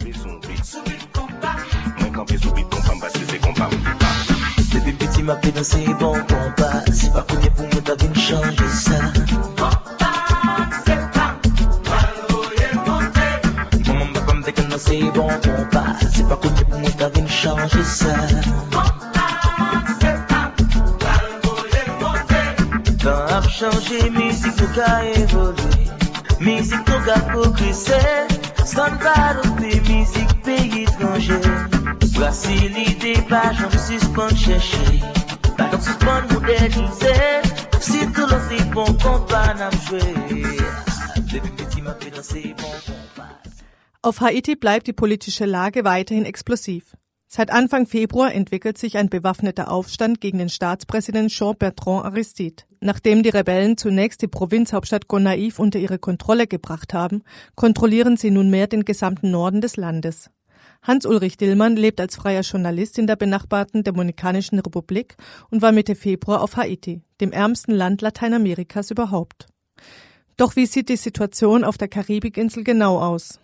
Depuis petit m'a fait danser bon compas. C'est pas connu pour moi t'as vu changer ça. Maman m'a pas me fait danser bon compas. C'est pas connu pour moi t'as vu changer ça. Temps a changé, musique nous a évolué. Musique nous a progressé. Standard au pays, musique pays étranger. Facilité, pas j'en suspends chercher. Pas j'en suspends moderniser. Si tout le fait bon compas n'a joué. Depuis petit m'a fait danser bon compas. Auf Haiti bleibt die politische Lage weiterhin explosiv. Seit Anfang Februar entwickelt sich ein bewaffneter Aufstand gegen den Staatspräsidenten Jean-Bertrand Aristide. Nachdem die Rebellen zunächst die Provinzhauptstadt Gonaïves unter ihre Kontrolle gebracht haben, kontrollieren sie nunmehr den gesamten Norden des Landes. Hans-Ulrich Dillmann lebt als freier Journalist in der benachbarten Dominikanischen Republik und war Mitte Februar auf Haiti, dem ärmsten Land Lateinamerikas überhaupt. Doch wie sieht die Situation auf der Karibikinsel genau aus?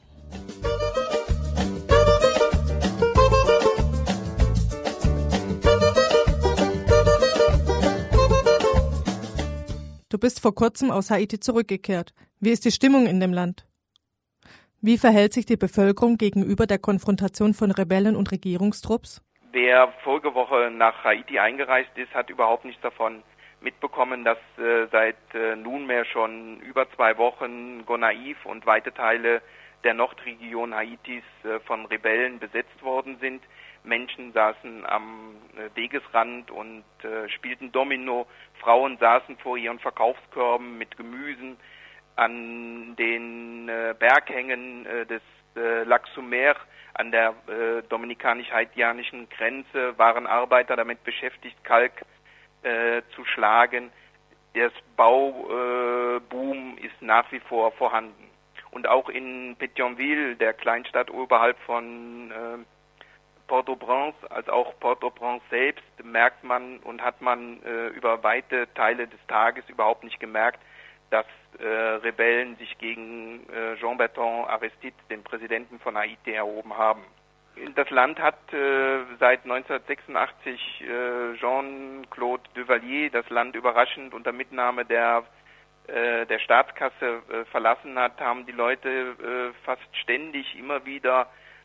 Du bist vor kurzem aus Haiti zurückgekehrt. Wie ist die Stimmung in dem Land? Wie verhält sich die Bevölkerung gegenüber der Konfrontation von Rebellen und Regierungstrupps? Wer vorige Woche nach Haiti eingereist ist, hat überhaupt nichts davon mitbekommen, dass seit nunmehr schon über 2 Wochen Gonaïves und weite Teile der Nordregion Haitis von Rebellen besetzt worden sind. Menschen saßen am Wegesrand und spielten Domino. Frauen saßen vor ihren Verkaufskörben mit Gemüsen. An den Berghängen des Lac Sumer an der dominikanisch-haitianischen Grenze waren Arbeiter damit beschäftigt, Kalk zu schlagen. Das Bauboom ist nach wie vor vorhanden. Und auch in Pétionville, der Kleinstadt oberhalb von Port-au-Prince, als auch Port-au-Prince selbst, merkt man und hat man über weite Teile des Tages überhaupt nicht gemerkt, dass Rebellen sich gegen Jean-Bertrand Aristide, den Präsidenten von Haiti, erhoben haben. Das Land hat seit 1986 Jean-Claude Duvalier das Land überraschend unter Mitnahme der Staatskasse verlassen hat, haben die Leute fast ständig immer wieder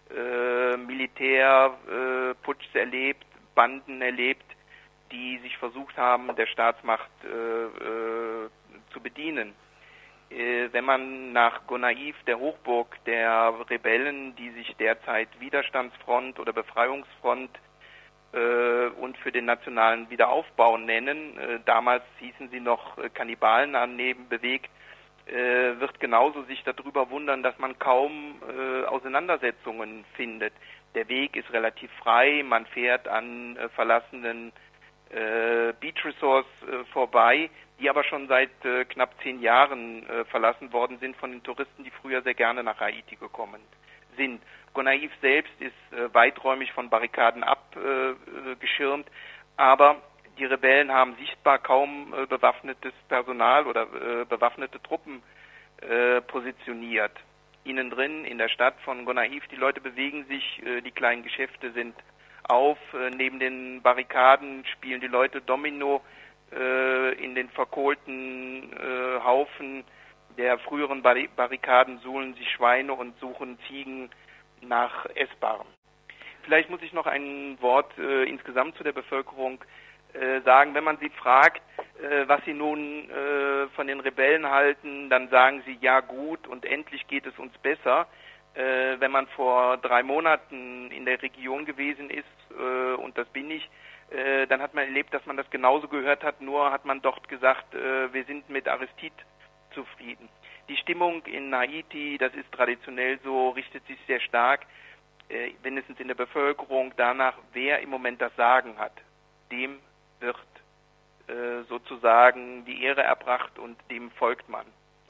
Militärputschs erlebt, Banden erlebt, die sich versucht haben, der Staatsmacht zu bedienen. Wenn man nach Gonaïves, der Hochburg der Rebellen, die sich derzeit Widerstandsfront oder Befreiungsfront und für den nationalen Wiederaufbau nennen, damals hießen sie noch Kannibalenarmee bewegt, wird genauso sich darüber wundern, dass man kaum Auseinandersetzungen findet. Der Weg ist relativ frei, man fährt an verlassenen Beach Resorts vorbei, die aber schon seit knapp 10 Jahren verlassen worden sind von den Touristen, die früher sehr gerne nach Haiti gekommen sind. Gonaïves selbst ist weiträumig von Barrikaden abgeschirmt, aber die Rebellen haben sichtbar kaum bewaffnetes Personal oder bewaffnete Truppen positioniert. Innen drin, in der Stadt von Gonaïves, die Leute bewegen sich, die kleinen Geschäfte sind auf, neben den Barrikaden spielen die Leute Domino, in den verkohlten Haufen der früheren Barrikaden suhlen sich Schweine und suchen Ziegen nach Essbarem. Vielleicht muss ich noch ein Wort insgesamt zu der Bevölkerung sagen. Wenn man sie fragt, was sie nun von den Rebellen halten, dann sagen sie, ja gut und endlich geht es uns besser. Wenn man vor 3 Monaten in der Region gewesen ist, und das bin ich, dann hat man erlebt, dass man das genauso gehört hat, nur hat man dort gesagt, wir sind mit Aristide zufrieden. Die Stimmung in Haiti, das ist traditionell so, richtet sich sehr stark, wenigstens in der Bevölkerung, danach, wer im Moment das Sagen hat. Dem wird sozusagen die Ehre erbracht und dem folgt man.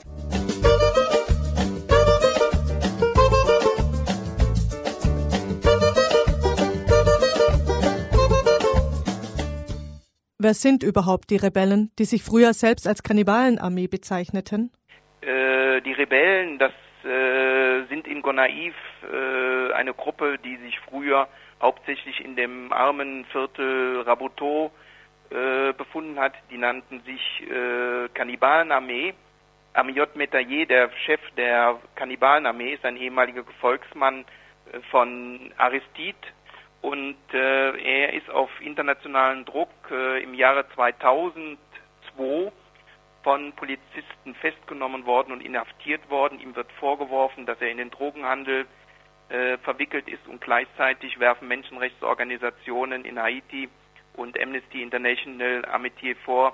Wer sind überhaupt die Rebellen, die sich früher selbst als Kannibalenarmee bezeichneten? Die Rebellen, das sind in Gonaïves eine Gruppe, die sich früher hauptsächlich in dem armen Viertel Rabuto befunden hat. Die nannten sich Kannibalenarmee. Amiot Metayer, der Chef der Kannibalenarmee, ist ein ehemaliger Gefolgsmann von Aristide und er ist auf internationalen Druck im Jahre 2002 von Polizisten festgenommen worden und inhaftiert worden. Ihm wird vorgeworfen, dass er in den Drogenhandel verwickelt ist und gleichzeitig werfen Menschenrechtsorganisationen in Haiti und Amnesty International Amitié vor,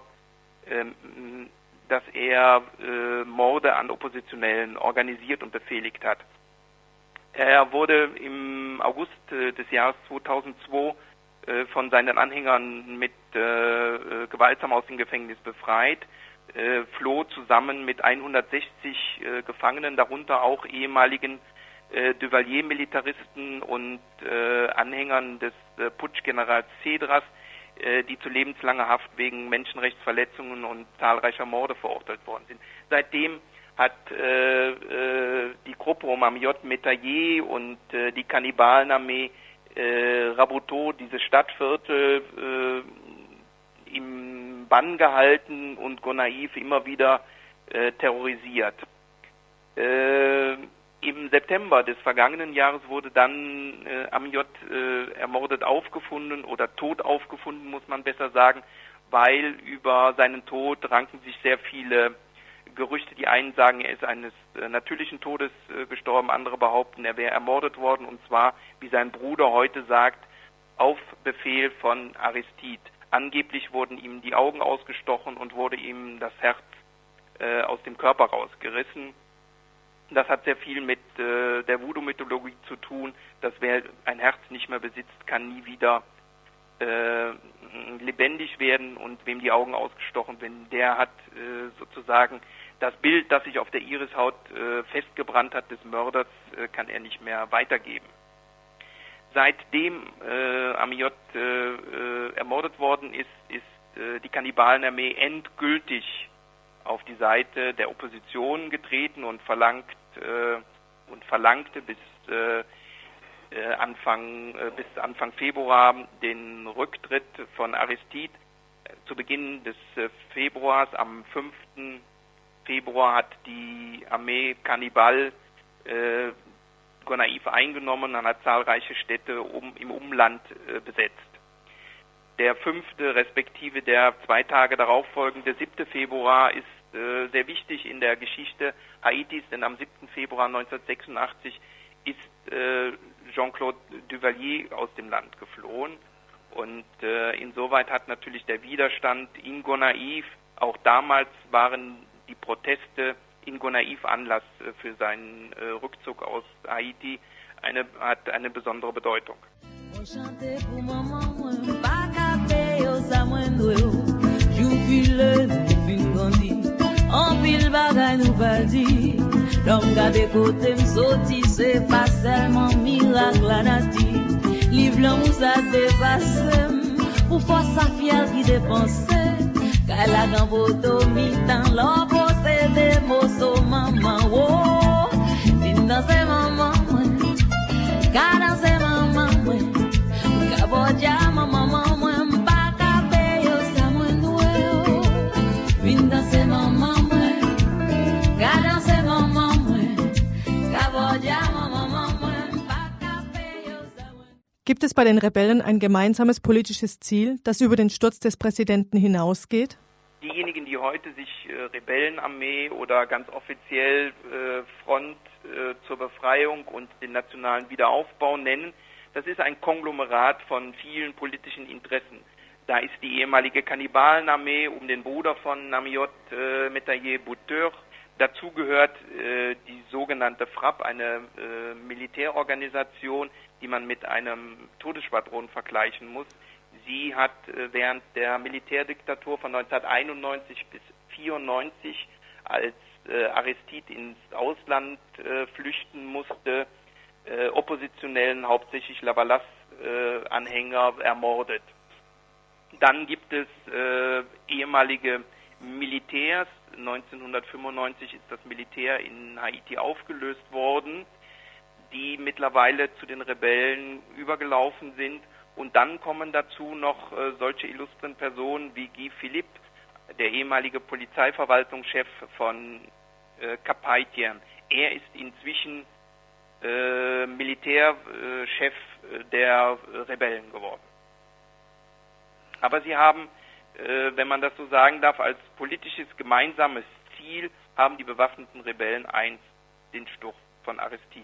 dass er Morde an Oppositionellen organisiert und befehligt hat. Er wurde im August des Jahres 2002 von seinen Anhängern mit gewaltsam aus dem Gefängnis befreit, floh zusammen mit 160 Gefangenen, darunter auch ehemaligen Duvalier-Militaristen und Anhängern des Putschgenerals Cedras, die zu lebenslanger Haft wegen Menschenrechtsverletzungen und zahlreicher Morde verurteilt worden sind. Seitdem hat die Gruppe um Amiot Metayer und die Kannibalenarmee Rabuto, diese Stadtviertel, im Bann gehalten und Gonaïves immer wieder terrorisiert. Im September des vergangenen Jahres wurde dann Amiot ermordet aufgefunden oder tot aufgefunden, muss man besser sagen, weil über seinen Tod ranken sich sehr viele Gerüchte. Die einen sagen, er ist eines natürlichen Todes gestorben, andere behaupten, er wäre ermordet worden, und zwar, wie sein Bruder heute sagt, auf Befehl von Aristide. Angeblich wurden ihm die Augen ausgestochen und wurde ihm das Herz aus dem Körper rausgerissen. Das hat sehr viel mit der Voodoo-Mythologie zu tun, dass wer ein Herz nicht mehr besitzt, kann nie wieder lebendig werden, und wem die Augen ausgestochen werden, der hat sozusagen das Bild, das sich auf der Irishaut festgebrannt hat des Mörders, kann er nicht mehr weitergeben. Seitdem Amiot ermordet worden ist, die Kannibalenarmee endgültig auf die Seite der Opposition getreten und verlangte bis Anfang Februar den Rücktritt von Aristide. Zu Beginn des Februars, am 5. Februar, hat die Armee Kannibal Gonaïves eingenommen und hat zahlreiche Städte im Umland besetzt. Der 5. respektive der 2 Tage darauf folgende 7. Februar ist sehr wichtig in der Geschichte Haitis, denn am 7. Februar 1986 ist Jean-Claude Duvalier aus dem Land geflohen, und insoweit hat natürlich der Widerstand in Gonaïves, auch damals waren die Proteste in Gonaïves Anlass für seinen Rückzug aus Haiti, hat eine besondere Bedeutung. En pile bagay nou pal di, l'homme gade kote m'soti, se pas seulement miracle la nati. Liv l'an ou sa dépasse, pour force sa fiel qui dépense, qu'elle a dans poto mi-temps, l'on possède mosso maman, oh, din dans ses maman, ka dans ses maman, ka bodja maman, m'pa ka payo sa mwen noué, vin dans ses maman. Gibt es bei den Rebellen ein gemeinsames politisches Ziel, das über den Sturz des Präsidenten hinausgeht? Diejenigen, die heute sich Rebellenarmee oder ganz offiziell Front zur Befreiung und den nationalen Wiederaufbau nennen, das ist ein Konglomerat von vielen politischen Interessen. Da ist die ehemalige Kannibalenarmee um den Bruder von Amiot Metayer Bouteur. Dazu gehört die sogenannte FRAP, eine Militärorganisation, die man mit einem Todesschwadron vergleichen muss. Sie hat während der Militärdiktatur von 1991 bis 1994, als Aristide ins Ausland flüchten musste, Oppositionellen, hauptsächlich Lavalas-Anhänger, ermordet. Dann gibt es ehemalige Militärs. 1995 ist das Militär in Haiti aufgelöst worden, die mittlerweile zu den Rebellen übergelaufen sind. Und dann kommen dazu noch solche illustren Personen wie Guy Philippe, der ehemalige Polizeiverwaltungschef von Cap-Haïtien. Er ist inzwischen Militärchef der Rebellen geworden. Aber sie haben, wenn man das so sagen darf, als politisches gemeinsames Ziel haben die bewaffneten Rebellen eins, den Sturz von Aristide.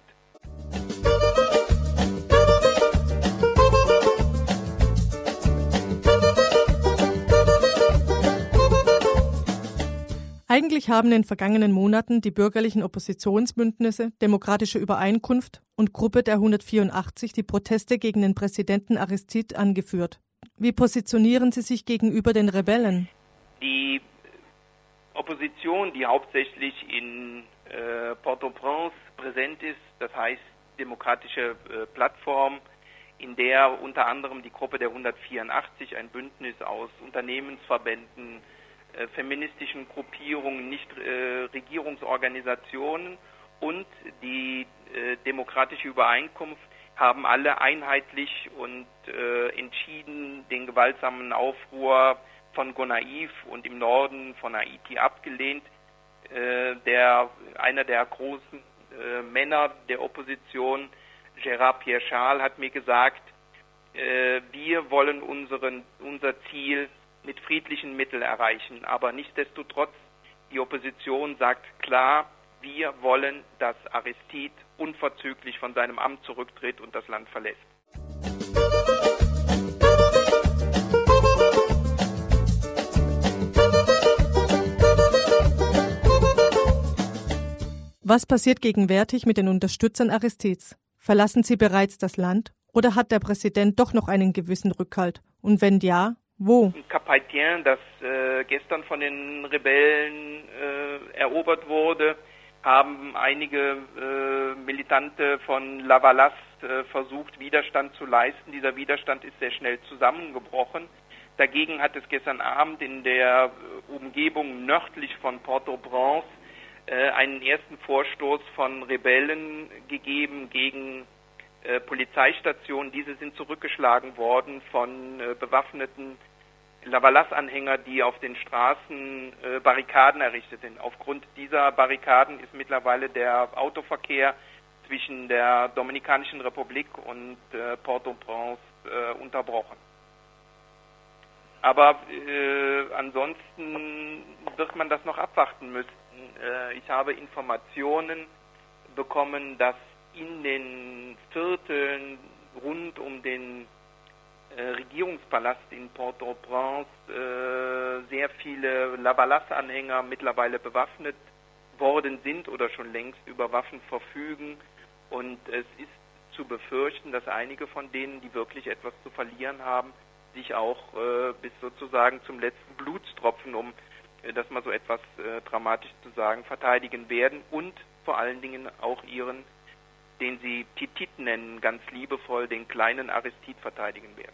Eigentlich haben in den vergangenen Monaten die bürgerlichen Oppositionsbündnisse Demokratische Übereinkunft und Gruppe der 184 die Proteste gegen den Präsidenten Aristide angeführt. Wie positionieren Sie sich gegenüber den Rebellen? Die Opposition, die hauptsächlich in Port-au-Prince präsent ist, das heißt Demokratische Plattform, in der unter anderem die Gruppe der 184, ein Bündnis aus Unternehmensverbänden, feministischen Gruppierungen, Nichtregierungsorganisationen und die Demokratische Übereinkunft haben alle einheitlich und entschieden den gewaltsamen Aufruhr von Gonaïves und im Norden von Haiti abgelehnt. Einer der großen Männer der Opposition, Gérard Pierre Charles, hat mir gesagt, wir wollen unser Ziel mit friedlichen Mitteln erreichen. Aber nichtsdestotrotz, die Opposition sagt klar, wir wollen, dass Aristide unverzüglich von seinem Amt zurücktritt und das Land verlässt. Was passiert gegenwärtig mit den Unterstützern Aristides? Verlassen sie bereits das Land oder hat der Präsident doch noch einen gewissen Rückhalt? Und wenn ja, wo? Cap-Haïtien, das gestern von den Rebellen erobert wurde, haben einige Militante von Lavalas versucht, Widerstand zu leisten. Dieser Widerstand ist sehr schnell zusammengebrochen. Dagegen hat es gestern Abend in der Umgebung nördlich von Port-au-Prince einen ersten Vorstoß von Rebellen gegeben gegen Polizeistationen. Diese sind zurückgeschlagen worden von bewaffneten Lavalas-Anhänger, die auf den Straßen Barrikaden errichtet sind. Aufgrund dieser Barrikaden ist mittlerweile der Autoverkehr zwischen der Dominikanischen Republik und Port-au-Prince unterbrochen. Aber ansonsten wird man das noch abwarten müssen. Ich habe Informationen bekommen, dass in den Vierteln rund um den Regierungspalast in Port-au-Prince sehr viele Lavalas-Anhänger mittlerweile bewaffnet worden sind oder schon längst über Waffen verfügen. Und es ist zu befürchten, dass einige von denen, die wirklich etwas zu verlieren haben, sich auch bis sozusagen zum letzten Blutstropfen, um das mal so etwas dramatisch zu sagen, verteidigen werden und vor allen Dingen auch ihren, den sie Titit nennen, ganz liebevoll, den kleinen Aristide verteidigen werden.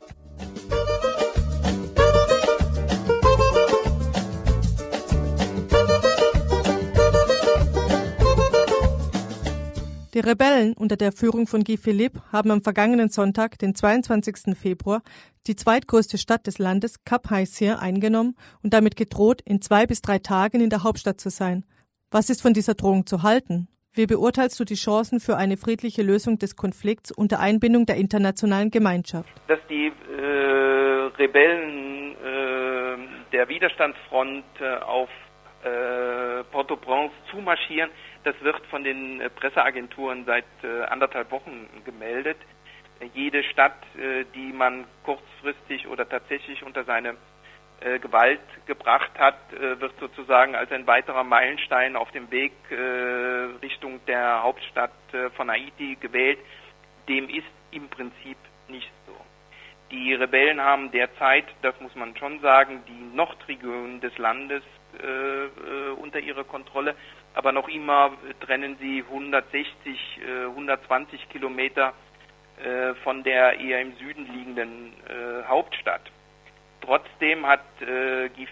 Die Rebellen unter der Führung von Guy Philippe haben am vergangenen Sonntag, den 22. Februar, die zweitgrößte Stadt des Landes, Cap-Haïtien, eingenommen und damit gedroht, in 2 bis 3 Tagen in der Hauptstadt zu sein. Was ist von dieser Drohung zu halten? Wie beurteilst du die Chancen für eine friedliche Lösung des Konflikts unter Einbindung der internationalen Gemeinschaft? Dass die Rebellen der Widerstandsfront auf Port-au-Prince zumarschieren, das wird von den Presseagenturen seit 1,5 Wochen gemeldet. Jede Stadt, die man kurzfristig oder tatsächlich unter seine Gewalt gebracht hat, wird sozusagen als ein weiterer Meilenstein auf dem Weg Richtung der Hauptstadt von Haiti gewählt. Dem ist im Prinzip nicht so. Die Rebellen haben derzeit, das muss man schon sagen, die Nordregion des Landes unter ihrer Kontrolle, aber noch immer trennen sie 160, 120 Kilometer von der eher im Süden liegenden Hauptstadt. Trotzdem hat Guy Philippe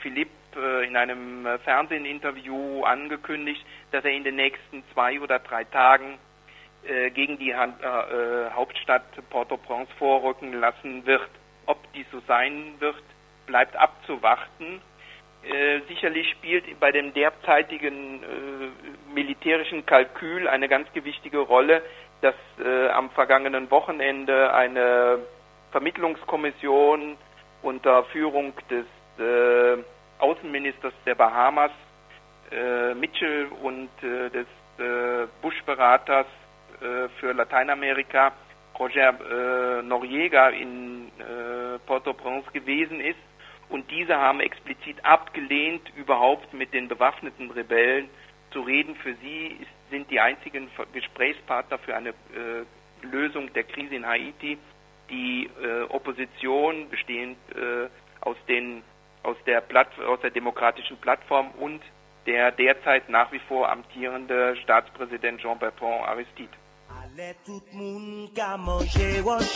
in einem Fernsehinterview angekündigt, dass er in den nächsten 2 oder 3 Tagen gegen die Hauptstadt Port-au-Prince vorrücken lassen wird. Ob dies so sein wird, bleibt abzuwarten. Sicherlich spielt bei dem derzeitigen militärischen Kalkül eine ganz gewichtige Rolle, dass am vergangenen Wochenende eine Vermittlungskommission unter Führung des Außenministers der Bahamas, Mitchell, und des Bush-Beraters für Lateinamerika, Roger Noriega, in Port-au-Prince gewesen ist. Und diese haben explizit abgelehnt, überhaupt mit den bewaffneten Rebellen zu reden. Für sie sind die einzigen Gesprächspartner für eine Lösung der Krise in Haiti die Opposition, bestehend aus der Demokratischen Plattform und der derzeit nach wie vor amtierende Staatspräsident Jean-Bertrand Aristide. Allez tout moun ka manger wash.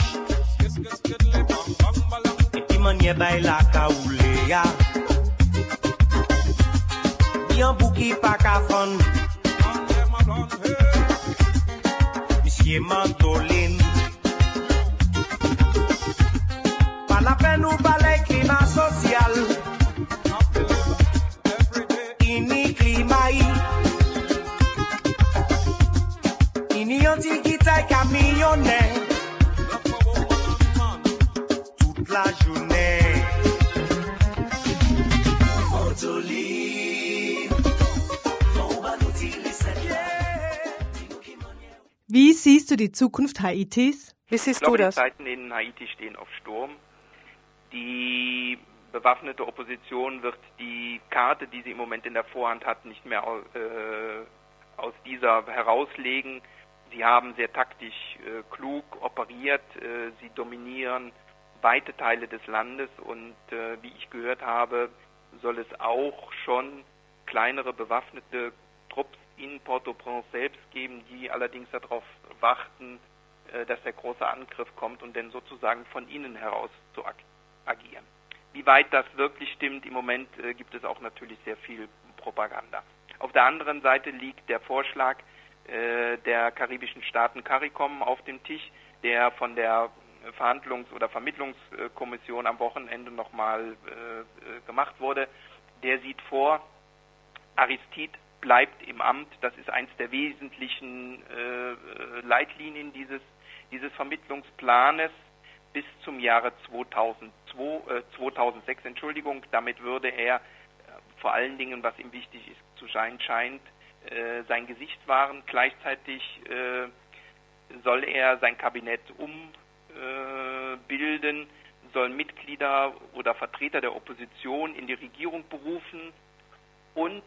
Et puis manye bay la ka oule ya. Bien bouki pa ka fon. Monsieur Mandoline. Pas la peine ou pas le climat social. Ini climat Ini antiquité camionnet toute la journée. Wie siehst du die Zukunft Haitis? Wie siehst du das? Die Zeiten in Haiti stehen auf Sturm. Die bewaffnete Opposition wird die Karte, die sie im Moment in der Vorhand hat, nicht mehr aus dieser herauslegen. Sie haben sehr taktisch klug operiert, sie dominieren weite Teile des Landes und wie ich gehört habe, soll es auch schon kleinere bewaffnete Trupps in Port-au-Prince selbst geben, die allerdings darauf warten, dass der große Angriff kommt und dann sozusagen von innen heraus zu agieren. Wie weit das wirklich stimmt, im Moment gibt es auch natürlich sehr viel Propaganda. Auf der anderen Seite liegt der Vorschlag der karibischen Staaten CARICOM auf dem Tisch, der von der Verhandlungs- oder Vermittlungskommission am Wochenende nochmal gemacht wurde. Der sieht vor, Aristide bleibt im Amt. Das ist eins der wesentlichen Leitlinien dieses Vermittlungsplanes bis zum Jahre 2006. Damit würde er vor allen Dingen, was ihm wichtig ist, zu sein scheint, sein Gesicht wahren. Gleichzeitig soll er sein Kabinett umbilden, soll Mitglieder oder Vertreter der Opposition in die Regierung berufen und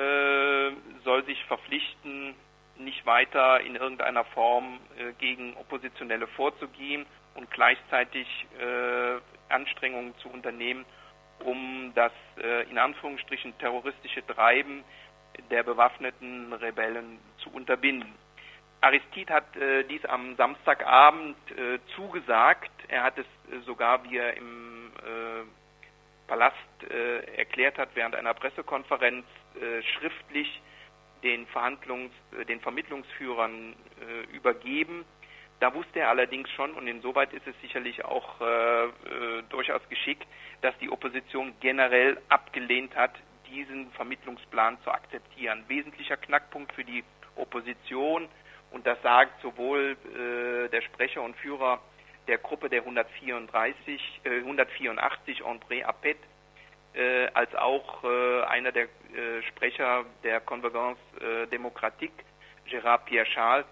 soll sich verpflichten, nicht weiter in irgendeiner Form gegen Oppositionelle vorzugehen und gleichzeitig Anstrengungen zu unternehmen, um das in Anführungsstrichen terroristische Treiben der bewaffneten Rebellen zu unterbinden. Aristide hat dies am Samstagabend zugesagt. Er hat es sogar, wie er im Palast erklärt hat, während einer Pressekonferenz schriftlich den Vermittlungsführern übergeben. Da wusste er allerdings schon, und insoweit ist es sicherlich auch durchaus geschickt, dass die Opposition generell abgelehnt hat, diesen Vermittlungsplan zu akzeptieren. Wesentlicher Knackpunkt für die Opposition, und das sagt sowohl der Sprecher und Führer der Gruppe der 184, André Apet, als auch einer der Sprecher der Convergence Démocratique, Gérard Pierre Charles,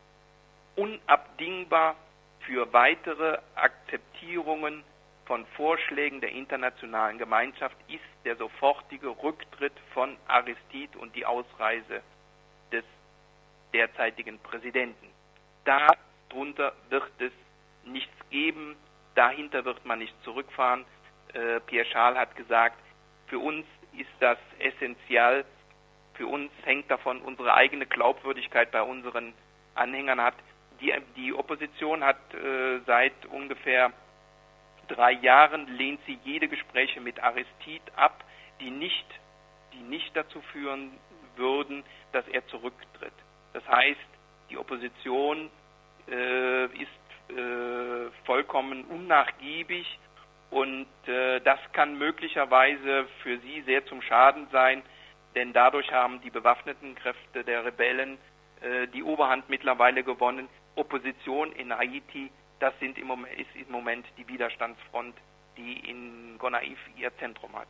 unabdingbar für weitere Akzeptierungen von Vorschlägen der internationalen Gemeinschaft ist der sofortige Rücktritt von Aristide und die Ausreise des derzeitigen Präsidenten. Darunter wird es nichts geben, dahinter wird man nicht zurückfahren. Pierre Charles hat gesagt, für uns ist das essentiell, für uns hängt davon unsere eigene Glaubwürdigkeit bei unseren Anhängern ab. Die Opposition hat seit ungefähr 3 Jahren, lehnt sie jede Gespräche mit Aristide ab. die nicht dazu führen würden, dass er zurücktritt. Das heißt, die Opposition ist vollkommen unnachgiebig und das kann möglicherweise für sie sehr zum Schaden sein, denn dadurch haben die bewaffneten Kräfte der Rebellen die Oberhand mittlerweile gewonnen. Opposition in Haiti, das ist im Moment die Widerstandsfront, die in Gonaïves ihr Zentrum hat.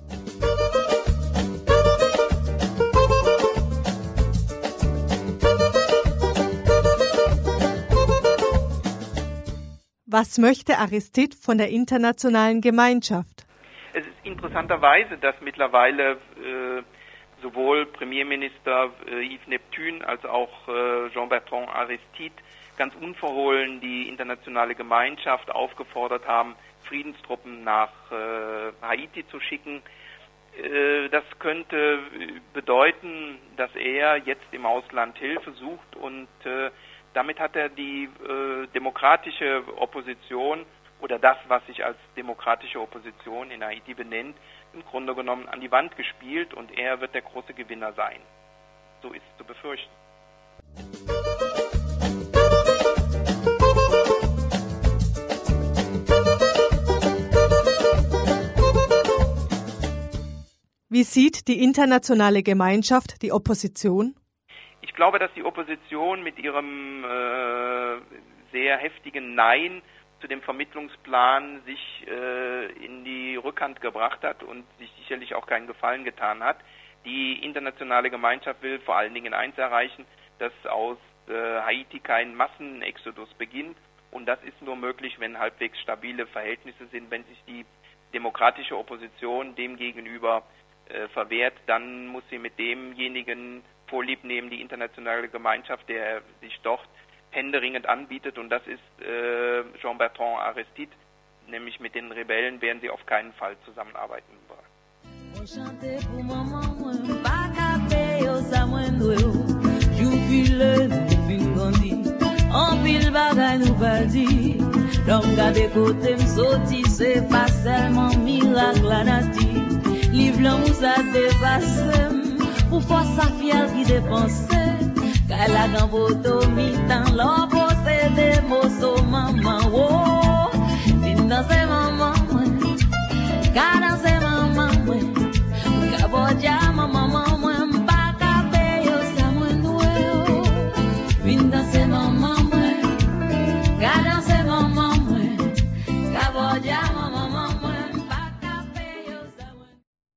Was möchte Aristide von der internationalen Gemeinschaft? Es ist interessanterweise, dass mittlerweile sowohl Premierminister Yves Neptune als auch Jean-Bertrand Aristide ganz unverhohlen die internationale Gemeinschaft aufgefordert haben, Friedenstruppen nach Haiti zu schicken. Das könnte bedeuten, dass er jetzt im Ausland Hilfe sucht und damit hat er die demokratische Opposition oder das, was sich als demokratische Opposition in Haiti benennt, im Grunde genommen an die Wand gespielt und er wird der große Gewinner sein. So ist zu befürchten. Wie sieht die internationale Gemeinschaft die Opposition? Ich glaube, dass die Opposition mit ihrem sehr heftigen Nein zu dem Vermittlungsplan sich in die Rückhand gebracht hat und sich sicherlich auch keinen Gefallen getan hat. Die internationale Gemeinschaft will vor allen Dingen eins erreichen, dass aus Haiti kein Massenexodus beginnt und das ist nur möglich, wenn halbwegs stabile Verhältnisse sind. Wenn sich die demokratische Opposition dem gegenüber verwehrt, dann muss sie mit demjenigen Vorlieb nehmen, die internationale Gemeinschaft, der sich dort händeringend anbietet und das ist Jean-Bertrand Aristide, nämlich mit den Rebellen werden sie auf keinen Fall zusammenarbeiten Pour force sa fiel qui dépense Car la grand poto mi tan L'or pose de moso maman Oh, fin danse maman Ka danse maman Ka boja maman